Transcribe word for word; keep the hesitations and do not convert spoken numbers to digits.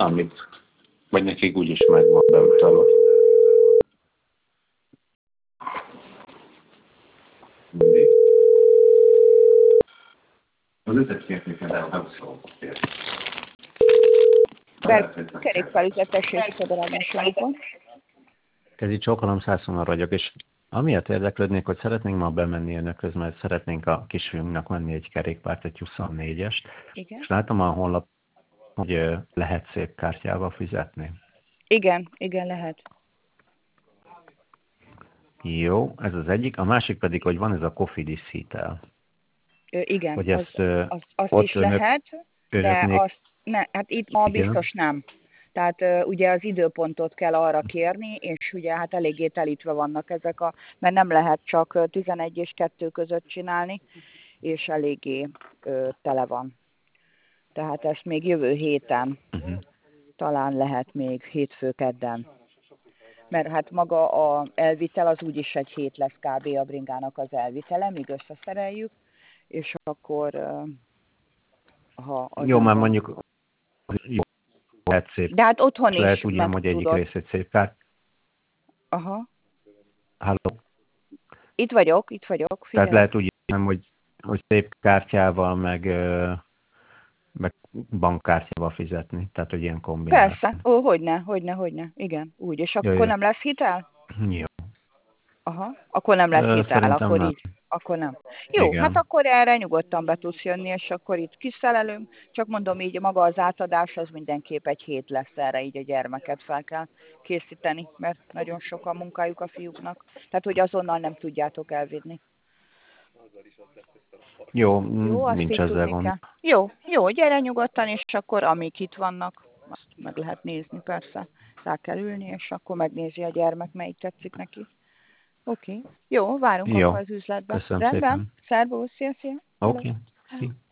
valamit. Vagy nekik úgyis megvan beutalva. Mindig. Az ötöt nem szól. Kerékpárüzetesség Szoborágyon. Kezi Csókolom, Szászonal vagyok, és amiatt érdeklődnék, hogy szeretnénk ma bemenni önökhöz, mert szeretnénk a kisfiunknak venni egy kerékpárt, egy huszonnégyest. Igen. És látom a honlap, hogy ö, lehet szép kártyával fizetni. Igen, igen, lehet. Jó, ez az egyik. A másik pedig, hogy van ez a Cofidis hitel. Ö, igen, Hogy az, ezt ö, az, az ott is önök, lehet, de önöknék, azt ne, hát itt ma igen. biztos nem. Tehát ö, ugye az időpontot kell arra kérni, és ugye hát eléggé telítve vannak ezek a, mert nem lehet csak ö, tizenegy és kettő között csinálni, és eléggé ö, tele van. Tehát ezt még jövő héten Uh-huh. talán lehet még hétfő kedden. Mert hát maga a elvitel az úgyis egy hét lesz kb. A bringának az elvitele, míg összeszereljük, és akkor ö, ha az Jó, nem már van. mondjuk jó, lehet szép. De hát otthon Lehet is úgy, nem, meg hogy egyik tudod. rész egy szép kárt. Aha. Halló. Itt vagyok, itt vagyok, Tehát figyelj. lehet úgy, nem, hogy, hogy szép kártyával, meg, ö, meg bankkártyával fizetni. Tehát, hogy ilyen kombináció. Persze, ó, hogyne, hogyne, hogyne, igen, úgy. És Jó, akkor jó. nem lesz hitel? Jó. Aha, akkor nem lesz Ö, hitel, szerintem akkor nem. így, akkor nem. Jó, hát Igen. akkor erre nyugodtan be tudsz jönni, és akkor itt kiszerelünk, csak mondom így, maga az átadás, az mindenképp egy hét lesz erre, így a gyermeket fel kell készíteni, mert nagyon sok a munkájuk a fiúknak. Tehát, hogy azonnal nem tudjátok elvinni. Jó, Jó, azt nincs így ezzel tudni gond. kell. Jó, jó, gyere nyugodtan, és akkor amik itt vannak, azt meg lehet nézni, persze. Rá kell ülni, és akkor megnézi a gyermek, melyik tetszik neki. Oké. Okay. Jó, várunk Jó, akkor az üzletbe. köszönöm Rendben? szépen. Szervusz, szia, szia. Oké, okay.